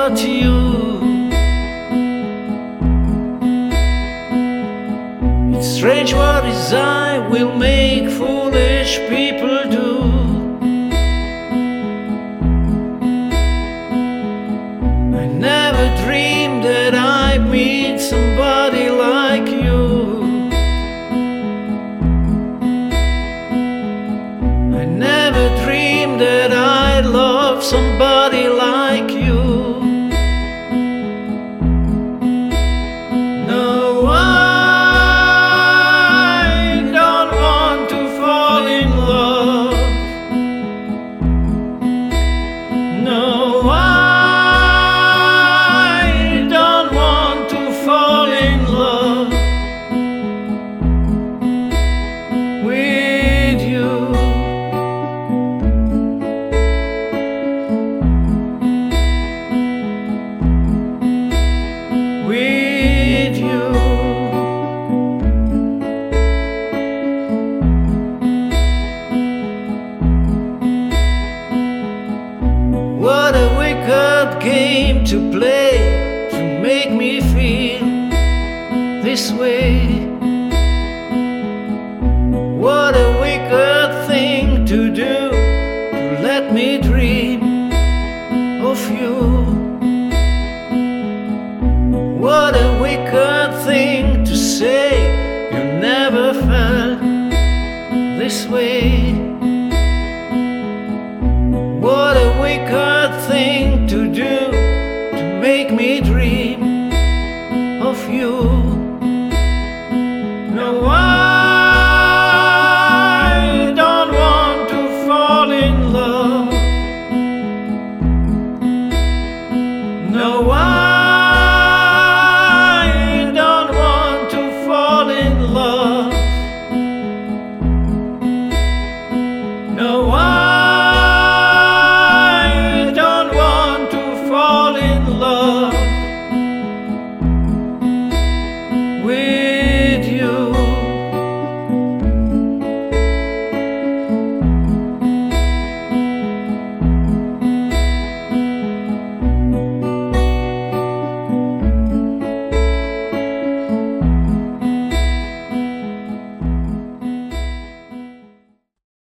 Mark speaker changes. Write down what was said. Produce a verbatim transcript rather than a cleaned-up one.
Speaker 1: about you. It's strange what desire will make foolish people do. I never dreamed that I'd meet somebody like you. I never dreamed that I'd love somebody like you. No, I don't want to fall in love. No, I don't want to fall in love with you. With you. What a wicked game to play to make me feel this way. What a wicked thing to do to let me dream of you. What a wicked thing to say, you never felt this way. What a wicked thing to do to make me dream of you. No, I don't want to fall in love. No, I in love.